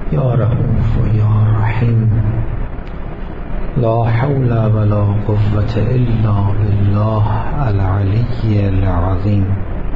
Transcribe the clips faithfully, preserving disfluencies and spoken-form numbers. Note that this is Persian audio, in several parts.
یا رؤوف و یا رحیم، لا حول ولا قوة الا بالله العلی العظیم.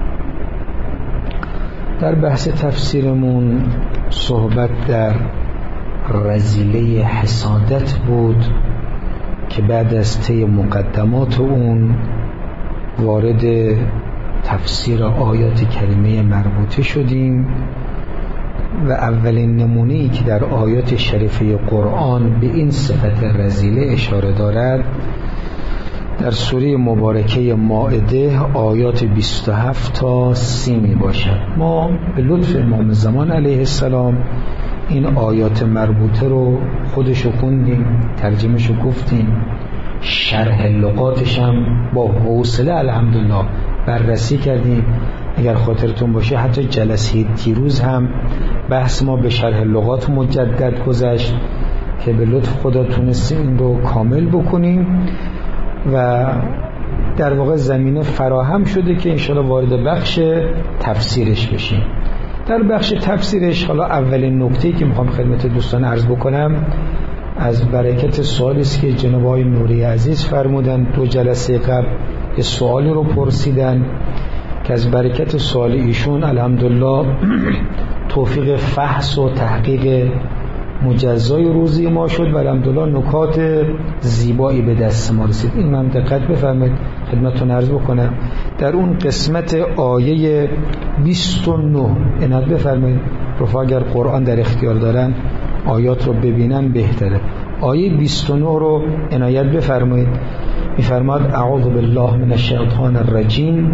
در بحث تفسیرمون صحبت در رذیله حسادت بود که بعد از طی مقدمات اون وارد تفسیر آیات کریمه مربوطه شدیم و اولین نمونه‌ای که در آیات شریفه قرآن به این صفت رذیله اشاره دارد در سوره مبارکه مائده آیات بیست و هفت تا سی می باشد. ما به لطف امام زمان علیه السلام این آیات مربوطه رو خودشو خوندیم، ترجمهشو گفتیم، شرح لغاتش هم با حوصله الحمدلله بررسی کردیم. اگر خاطرتون باشه حتی جلسه دیروز هم بحث ما به شرح لغات مجدد گذشت که به لطف خدا تونستیم این رو کامل بکنیم و در واقع زمینه فراهم شده که انشاءالله وارد بخش تفسیرش بشیم. در بخش تفسیرش حالا اولین نکته‌ای که میخوام خدمت دوستان عرض بکنم از برکت سوالی است که جناب آقای نوری عزیز فرمودن. دو جلسه قبل یه سوالی رو پرسیدن که از برکت سوال ایشون الحمدلله توفیق فحص و تحقیق مجزای روزی ما شد و الحمدلله نکات زیبایی به دست ما رسید. این من دقت بفرمایید خدمتتون عرض بکنم در اون قسمت آیه بیست و نه عنایت بفرمایید. رفقا اگر قرآن در اختیار دارن آیات رو ببینن بهتره. آیه بیست و نه رو عنایت بفرمایید. میفرماد اعوذ بالله من الشیطان الرجیم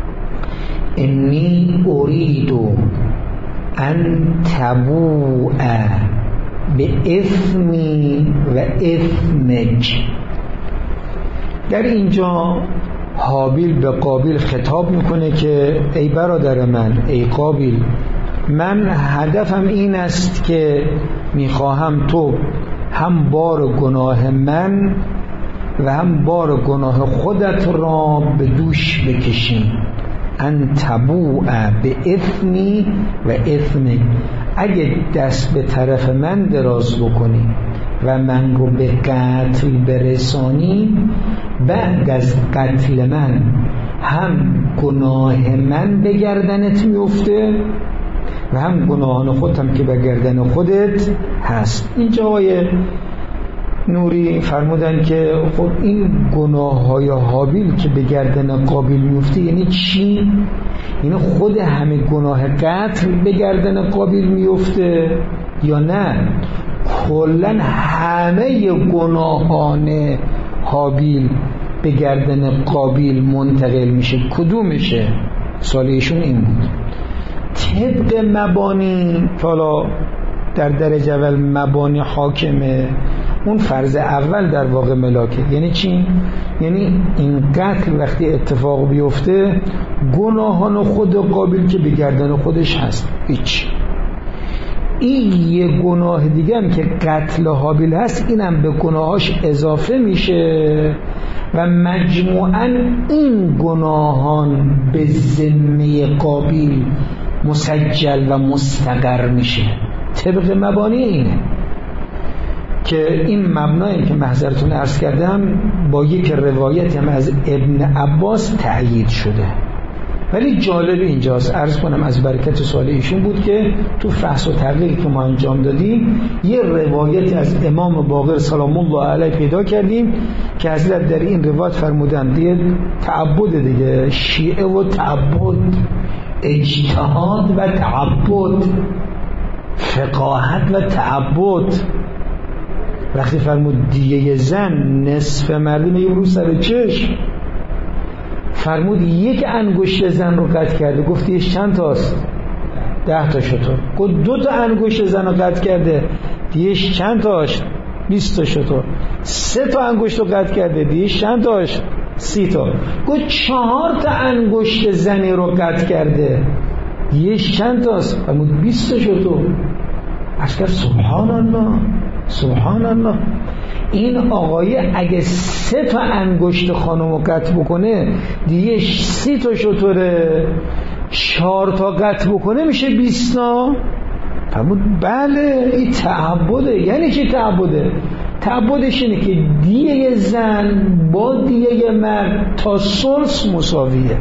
انی ارید ان تبوء به اثمی و اثمک. در اینجا حابیل به قابیل خطاب میکنه که ای برادر من، ای قابیل، من هدفم این است که میخواهم تو هم بار گناه من و هم بار گناه خودت را به دوش بکشیم. ان تبوء به اثمی و اثمک، اگه دست به طرف من دراز بکنی و من رو به قتل برسانی، بعد از قتل من هم گناه من به گردنت میفته و هم گناهان خودم که به گردن خودت هست. اینجا آقای نوری فرمودن که خب این گناه های حابیل که به گردن قابیل میفته یعنی چی؟ یعنی خود همه گناه قتل به گردن قابیل میفته یا نه کلن همه گناهان حابیل به گردن قابیل منتقل میشه؟ کدومشه؟ سوالیشون این بود. طبق مبانی که حالا در درجه اول مبانی حاکمه، اون فرض اول در واقع ملاکه. یعنی چی؟ یعنی این قتل وقتی اتفاق بیفته گناهان خود قابیل که به گردن خودش هست هیچ. این یه گناه دیگه هم که قتل حابیل هست اینم به گناهاش اضافه میشه و مجموعاً این گناهان به ذمه قابیل مسجل و مستقر میشه. طبق مبانی اینه که این مبنایی که محضرتون عرض کردم با یک روایت هم از ابن عباس تأیید شده. ولی جالب اینجاست عرض کنم از برکت سوال ایشون بود که تو فحص و تحقیقی که ما انجام دادیم یه روایت از امام باقر سلام الله علیه پیدا کردیم که حضرت در این روایت فرمودن دیگه تعبد دیگه، شیعه و تعبد، اجتهاد و تعبد، فقاهت و تعبد. وقتی فرمود دیگه زن نصف مردم یه رو سر چشم، فرمود یک انگشت زن رو قطع کرده، گفتی چند تاست؟ ده تا شطور. گفت دو تا انگشت زن رو قطع کرده، دیش چند تاش؟ بیست تا شطور. سه تا انگشت رو قطع کرده، دیش چند تاش؟ سی تا. گفت چهار تا انگشت زنی رو قطع کرده، دیش چند تاست؟ فرمود بیست تا شطور. اشکر سبحان الله سبحان الله. این آقای اگه سه تا انگشت خانم رو قطع بکنه دیگه سی تا شطوره، چهار تا قطع بکنه میشه بیست تا. فرمود بله این تعبده. یعنی چی تعبده؟ تعبدش اینه که دیه زن با دیه مرد تا ثلث مساویه،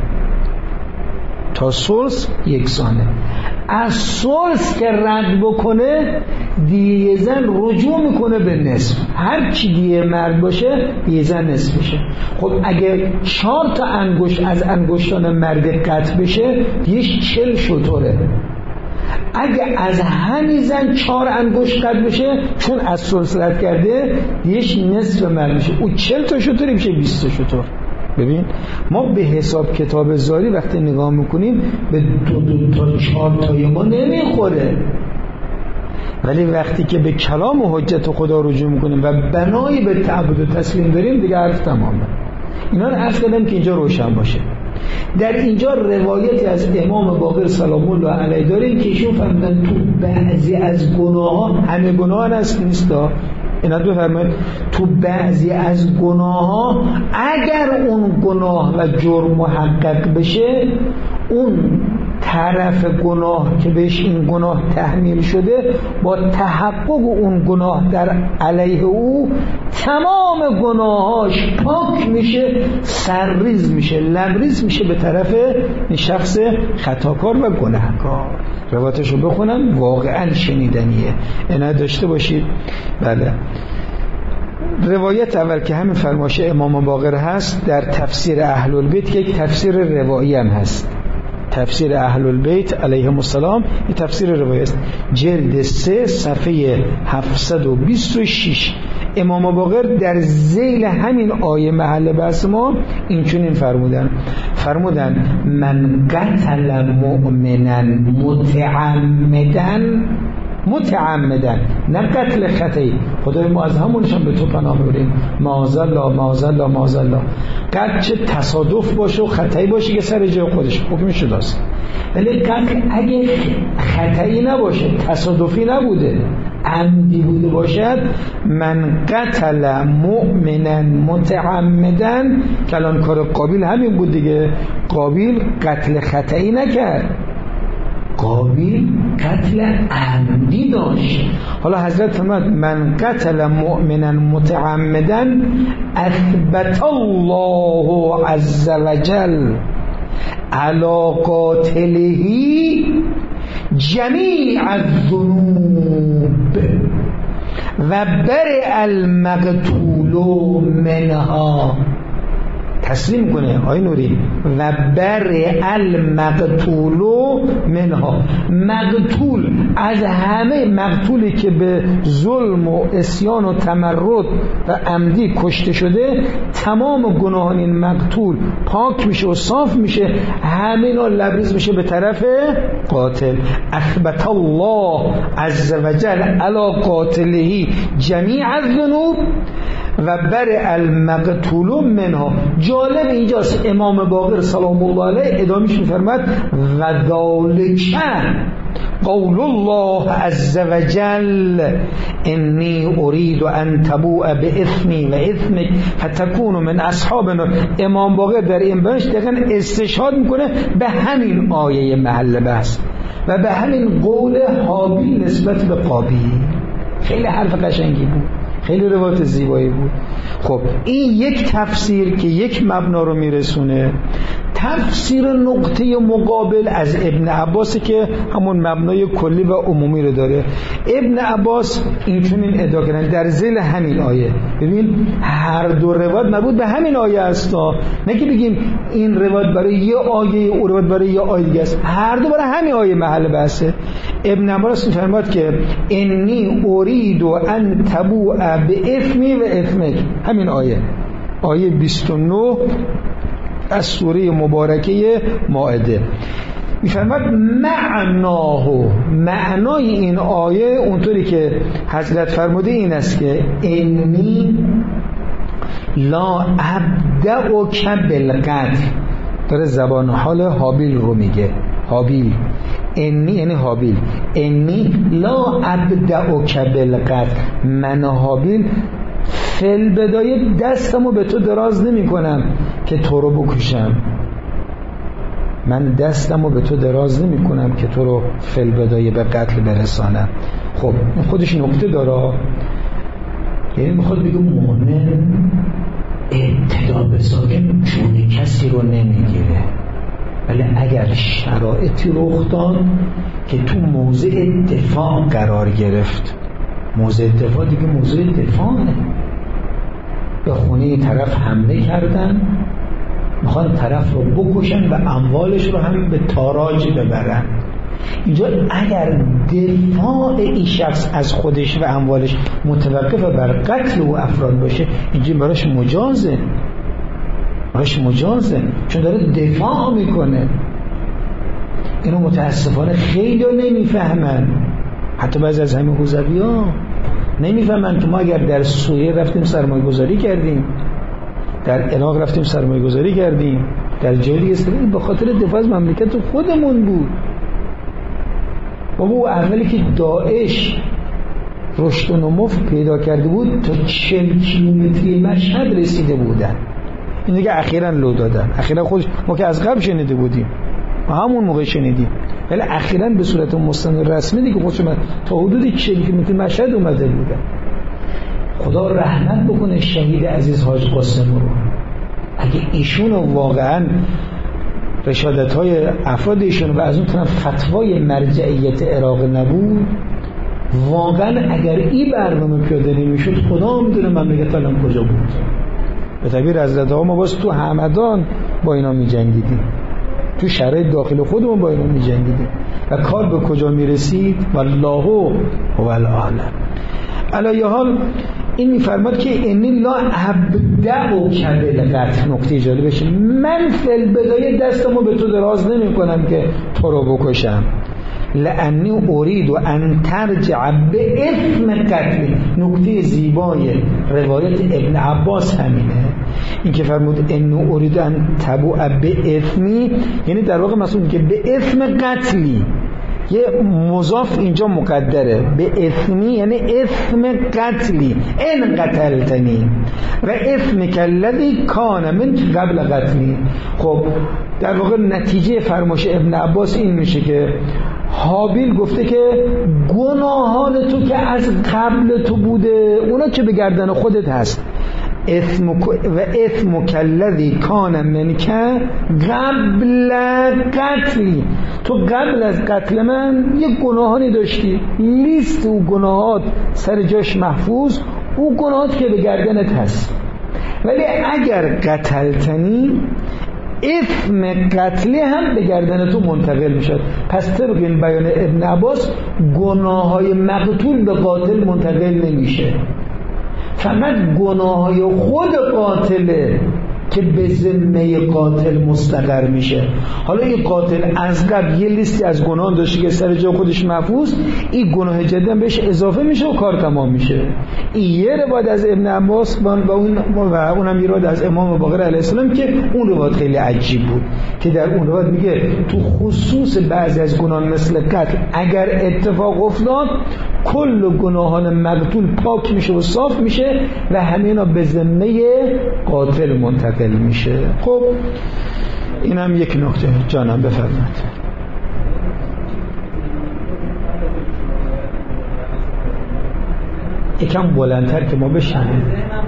تا ثلث یکسانه. از ثلث که رد بکنه دیه زن رجوع میکنه به نصف. هر چی دیه مرد باشه دیه زن نصف میشه. خب اگه چهار تا انگشت از انگشتان مرد قطع بشه دیه چل شتره. اگه از همین زن چهار انگشت قطع بشه چون از ثلث رد کرده دیهش نصف مرد میشه، او چل تا شتر میشه بیست تا شتر. ببین ما به حساب کتاب زاری وقتی نگاه میکنیم به دو دو تا چهار تای ما نمیخوره، ولی وقتی که به کلام و حجت خدا رجوع میکنیم و بنایی به تعبد و تسلیم داریم دیگه حرف تمامه. اینا رو عرض کردم که اینجا روشن باشه. در اینجا روایتی از امام باقر سلام الله علیه داریم که ایشون فرمودن تو بعضی از گناه ها، همه گناه هست نیست ها، اینا بفرمایید، تو بعضی از گناه ها اگر اون گناه و جرم محقق بشه اون طرف گناه که بهش این گناه تحمیل شده با تحقق اون گناه در علیه او تمام گناهاش پاک میشه، سرریز میشه، لبریز میشه به طرف این شخص خطاکار و گناهکار. روایتشو بخونم، واقعا شنیدنیه، اینا داشته باشید. بله روایت اول که همین فرمایش امام باقر هست در تفسیر اهل البیت که یک تفسیر روایی هم هست، تفسیر اهل البیت علیهم السلام، این تفسیر روایی است، جلد سه صفحه هفتصد و بیست و شش. امام باقر در ذیل همین آیه محل بحث ما این چنین فرمودن فرمودن من قتل مؤمنا متعمدن، متعمدن نه قتل خطایی، خدای ما از همونشان به تو پناه میبریم، معاذالله معاذالله معاذالله. قتل چه تصادف باشه و خطایی باشه که سر جای خودش حکمش شداست، ولی قتل اگه خطایی نباشه، تصادفی نبوده، عمدی بوده باشد، من قتل مؤمنا متعمدن، کلان کار قابیل همین بود دیگه، قابیل قتل خطایی نکرد، قابیل قتل عمدی داشت. حالا حضرت فرمود من قتل مؤمنا متعمدا اثبت الله عز وجل علی قاتله جمیع الذنوب و برئ المقتول منها. تسلیم کنه آی نوری، و برئ المقتول منها. مقتول از همه، مقتولی که به ظلم و عصیان و تمرد و عمدی کشته شده، تمام گناهان این مقتول پاک میشه و صاف میشه، همه اینا لبریز میشه به طرف قاتل. اثبت الله عز وجل علی قاتله جمیع الذنوب و برئ المقتول منها. جالب اینجاست امام باقر سلام الله علیه ادامهش می‌فرماد و ذالک قول الله عز وجل انی اريد ان تبوء باثمی و اثمک فتكون من اصحاب النار. امام باقر در این بحث دقیقاً استشهاد میکنه به همین آیه محل بحث و به همین قول حابیل نسبت به قابیل. خیلی حرف قشنگی بود، خیلی روایت زیبایی بود. خب این یک تفسیر که یک مبنا رو میرسونه. تفسیر نقطه مقابل از ابن عباس که همون مبنای کلی و عمومی رو داره. ابن عباس این چنین ادعا کردن در ذیل همین آیه. ببین هر دو روایت مربوط به همین آیه است، نه که بگیم این روایت برای یه آیه او روایت برای یه آیه دیگه است، هر دو برای همین آیه محل بحثه. ابن عباس می‌فرماد که انی اريد ان تبوء باثمی و اثمک، همین آیه، آیه بیست و نه از سوره مبارکه مائده. میفرماد معناه، معنای این آیه اونطوری که حضرت فرموده این است که انی لا ابدأک بالقتل، داره زبان حال حابیل رو میگه. حابیل انی یعنی حابیل، انی لا ابدأک بالقتل، من حابیل فل بدایه دستمو به تو دراز نمی کنم که تو رو بکشم. من دستم رو به تو دراز نمی کنم که تو رو فی‌البدایه به قتل برسانم. خب این خودش نکته داره، یعنی میخواد بگه مؤمن ابتدا به ساکن چون کسی رو نمیگیره، ولی اگر شرایطی رخ داد که تو موضع دفاع قرار گرفت، موضع دفاع دیگه موضع دفاعه، به خونه طرف حمله کردن، میخوان طرف رو بکشن و اموالش رو هم به تاراج ببرن. اینجا اگر دفاع این شخص از خودش و اموالش متوقف بر قتل و افراد باشه، اینجا براش مجازه، براش مجازه، چون داره دفاع میکنه. اینو متاسفانه خیلی ها نمیفهمن، حتی بعضی از همین حوزوی ها نمیفهمن که ما اگر در سوریه رفتیم سرمایه گذاری کردیم، در عراق رفتیم سرمایه گذاری کردیم، در جای دیگه سرمایه، به خاطر دفاع از مملکت خودمون بود. بابا او اولی که داعش رشد و نمو پیدا کرده بود تا چهل کیلومتری مشهد رسیده بودن، این دیگه اخیراً لو دادن. اخیراً خودش ما که از قبل شنیده بودیم، ما همون موقع شنیدیم، ولی اخیراً به صورت مستند رسمی دیگه خودش تا حدود چهل کیلومتر مشهد اومده بودن. خدا رحمت بکنه شهید عزیز حاج قاسم رو. اگه ایشون واقعاً رشادت های افراد ایشون و از اون طرف فتوای مرجعیت عراق نبود، واقعا اگر این برنامه پیاده نمیشد خدا میدونه مملکت الان کجا بود. به تعبیر حضرت ها ما باز تو همدان با اینا می جنگیدیم، تو شرایط داخل خودمون با اینا می جنگیدیم و کار به کجا می رسید والله هو العالم. علی حال این میفرماد که انی لا ابدأ کبل قتل. نکته جالبش من فی‌البدایه دستمو به تو دراز نمی کنم که تو رو بکشم، لانی اريد ان ترجع به اثم قتل. نکته زیبای روایت ابن عباس همینه، این که فرمود ان اريد ان تبوء به اثمی، یعنی در واقع مسئول که به اثم قتلی، یه مضاف اینجا مقدره به اثمی، یعنی اثم قتلی، ان قتلتنی و اثمک الذی کان من قبل قتلی. خب در واقع نتیجه فرمایش ابن عباس این میشه که حابیل گفته که گناهان تو که از قبل تو بوده اونا که به گردن خودت هست، اسمک و اسمک الذی کان منک قبل قتلی، تو قبل از قتل من یک گناهانی داشتی، لیست او گناهات سر جاش محفوظ، او گناهات که به گردنت هست، ولی اگر قتلتنی اسم قتلی هم به گردن تو منتقل میشد. پس طبق این بیان ابن عباس گناههای مقتول به قاتل منتقل نمیشه، فقط گناههای خود قاتله که به ذمه قاتل مستقر میشه. حالا این قاتل از قبل یه لیستی از گناه داشته که سر جا خودش محفوظ، این گناه جدیداً بهش اضافه میشه و کار تمام میشه. این یه روایت از ابن عباس و اون و اونم یه روایت از امام باقر علیه السلام که اون روایت خیلی عجیب بود، که در اون روایت میگه تو خصوص بعضی از گناه مثل قتل اگر اتفاق افتاد کل گناهان مقتول پاک میشه و صاف میشه و همینا به ذمه قاتل منتقل میشه. خب اینم یک نکته. جانم بفرمایید. یکم بلندتر که ما بشنویم.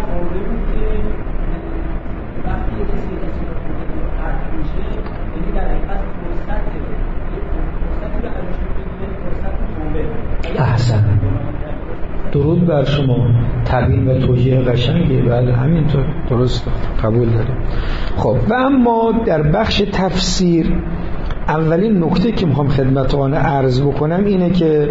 احسن، درود بر شما، تبیین و توجیه قشنگه. بله همینطور، درست، قبول داریم. خب و اما در بخش تفسیر اولین نکته که میخوام خدمتتون عرض بکنم اینه که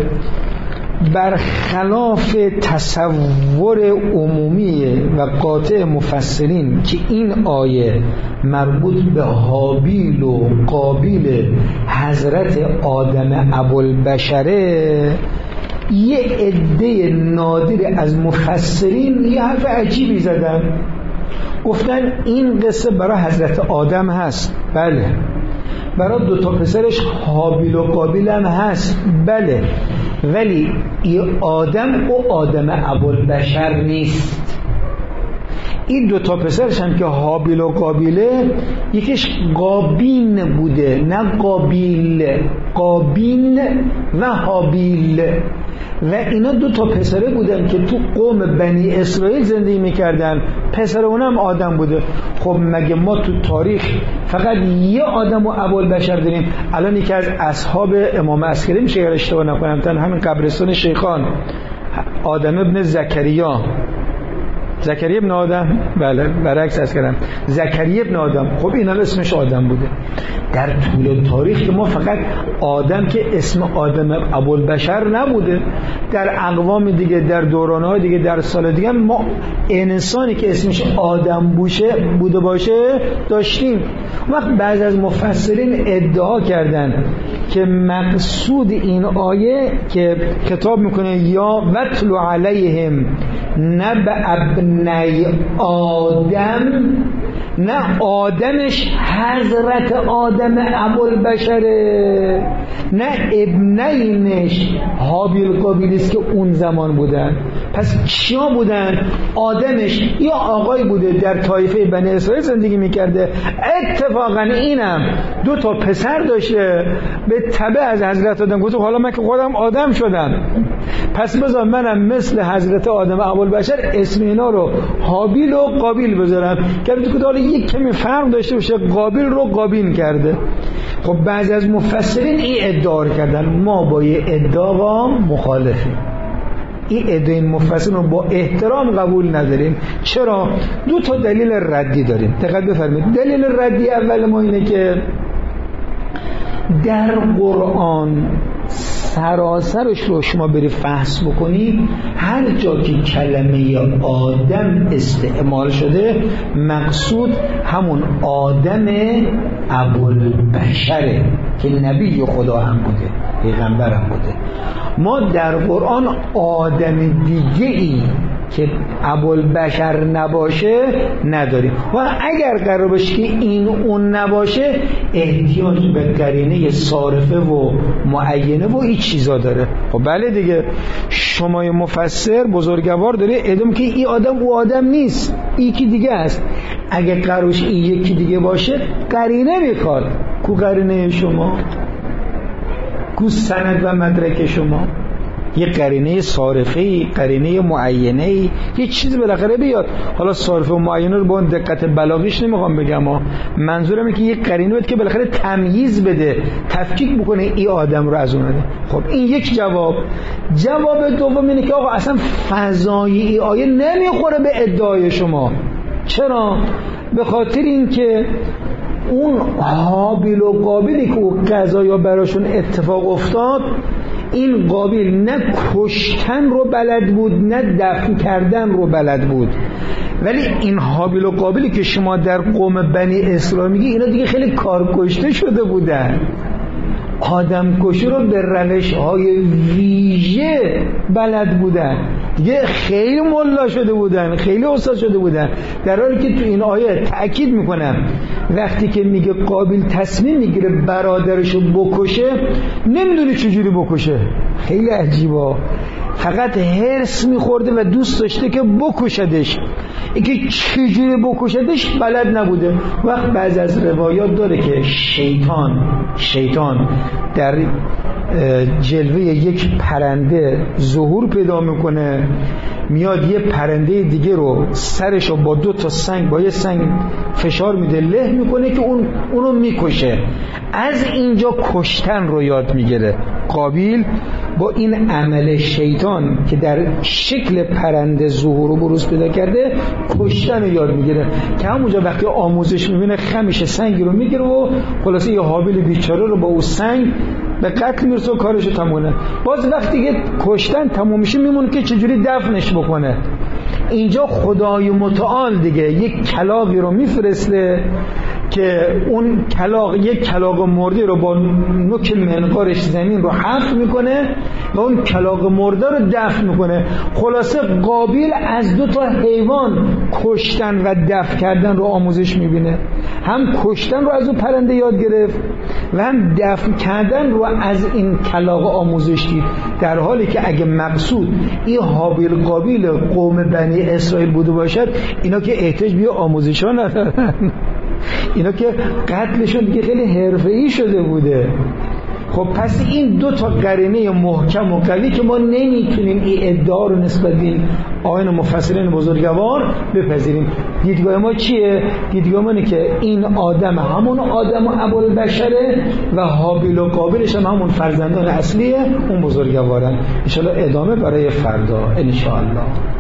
برخلاف تصور عمومی و قاطع مفسرین که این آیه مربوط به هابیل و قابیل حضرت آدم ابوالبشره، یه عده نادر از مفسرین یه حرف عجیبی زدن، گفتن این قصه برای حضرت آدم هست، بله، برای دو تا پسرش هابیل و قابیل هم هست، بله، ولی این آدم او آدم ابوالبشر نیست. این دو تا پسرش هم که هابیل و قابیله، یکیش قابین بوده نه قابیل، قابین و هابیل، و اینا دو تا پسره بودن که تو قوم بنی اسرائیل زندگی میکردن. پسر اونم آدم بوده. خب مگه ما تو تاریخ فقط یه آدم و ابوالبشر داریم؟ الان یکی از اصحاب امام عسکری میشه اگر اشتباه نکنم، تن همین قبرستان شیخان، آدم ابن زکریا، زکریا ابن آدم، بله برعکس از کردم، زکریا ابن آدم. خب این هم اسمش آدم بوده. در طول تاریخ که ما فقط آدم که اسم آدم ابوالبشر نبوده، در اقوام دیگه، در دورانهای دیگه، در سال دیگه ما انسانی که اسمش آدم بوشه بوده باشه داشتیم. وقت بعض از مفسرین ادعا کردن که مقصود این آیه که خطاب میکنه یا وتلو علیهم نبأ ابنی آدم، نه آدمش حضرت آدم ابوالبشره، نه ابنینش هابیل قابیل است که اون زمان بودن. پس کیا بودن؟ آدمش یا آقای بوده در طایفه بنی اسرائیل زندگی میکرده، اتفاقا اینم دو تا پسر داشته، به تبع از حضرت آدم گفت حالا من که خودم آدم شدم، پس بذار منم مثل حضرت آدم ابوالبشر اسم اینا رو هابیل و قابیل بذارم، که حالا یک کمی فرق داشته باشه، قابیل رو قابین کرده. خب بعضی از مفسرین این ادعا کردن، ما با یه ادعا مخالفیم. این ادعای مفسرین رو با احترام قبول نداریم. چرا؟ دو تا دلیل ردی داریم، دقت بفرمایید. دلیل ردی اول ما اینه که در قرآن سراسرش رو شما بری فحص بکنی، هر جا که کلمه آدم استعمال شده مقصود همون آدم ابوالبشره که نبی خدا هم بوده، پیغمبر هم بوده. ما در قرآن آدم دیگه ای که ابوالبشر نباشه نداریم، و اگر قرار باشه که این اون نباشه احتیاج به قرینه صارفه و معینه و این چیزا داره. خب بله دیگه، شما مفسر بزرگوار داره ادام که این آدم او آدم نیست، این کی دیگه است. اگر قرارش این یکی دیگه باشه قرینه میخواد. کو قرینه شما؟ کو سند و مدرک شما؟ یه قرینه صارفه‌ای، قرینه معینه‌ای، یه چیز بالاخره بیاد. حالا صارفه و معینه رو با اون دقت بلاغیش نمیخوام بگم، ها منظورم اینه که یه قرینه باید که بالاخره تمییز بده، تفکیک بکنه این آدم رو از اون آدم. خب این یک جواب. جواب دوم اینه که آقا اصلا فضای این آیه نمیخوره به ادعای شما. چرا؟ به خاطر اینکه اون هابیل و قابیلی که اون قضایا براشون اتفاق افتاد، این قابیل نه کشتن رو بلد بود نه دفن کردن رو بلد بود، ولی این هابیل و قابیلی که شما در قوم بنی اسرائیل میگی اینا دیگه خیلی کارکشته شده بودن، آدم کشی رو به روش های ویژه بلد بودن، دیگه خیلی ملا شده بودن، خیلی استاد شده بودن. در حالی که تو این آیه تأکید میکنم وقتی که میگه قابیل تصمیم میگیره برادرشو بکشه، نمیدونه چجوری بکشه. خیلی عجیبه، فقط هرس میخورده و دوست داشته که بکشدش، اینکه چجوری بکشدش بلد نبوده. وقت بعض از روایات داره که شیطان شیطان در جلوه یک پرنده ظهور پیدا میکنه، میاد یه پرنده دیگه رو سرشو با دو تا سنگ با یه سنگ فشار میده، له میکنه که اون اونو میکشه. از اینجا کشتن رو یاد میگیره قابیل با این عمل شیطان که در شکل پرنده ظهور و بروز پیدا کرده، کشتن رو یاد میگیره که همونجا وقتی آموزش میبینه خمیشه سنگی رو میگیره و خلاصه یه هابیل بیچاره رو با اون سنگ به قتل میرسه و کارشو تمونه. باز وقتی که کشتن تموم میشه میمونه که چجوری دفنش بکنه. اینجا خدای متعال دیگه یک کلاغی رو میفرسته که اون کلاغ یک کلاغ مرده رو با نوک منقارش زمین رو حفر میکنه و اون کلاغ مرده رو دفن میکنه. خلاصه قابیل از دو تا حیوان کشتن و دفن کردن رو آموزش میبینه. هم کشتن رو از اون پرنده یاد گرفت و هم دفن کردن رو از این کلاغ آموزش دید، در حالی که اگه مقصود این هابیل قابیل قوم بنی اسرائیل بوده باشد اینا که احتیاج به آموزش ها ندارن، اینا که قتلشون دیگه خیلی حرفه‌ای شده بوده. خب پس این دو تا قرینه محکم و قوی که ما نمیتونیم این ادعا رو نسبت به این آیین مفسرین بزرگوار بپذیریم. دیدگاه ما چیه؟ دیدگاه ما اینه که این آدم همون آدم و ابوالبشره و هابیل و قابیلش هم همون فرزندان اصلیه اون بزرگوارن. ان شاءالله ادامه برای فردا ان شاءالله.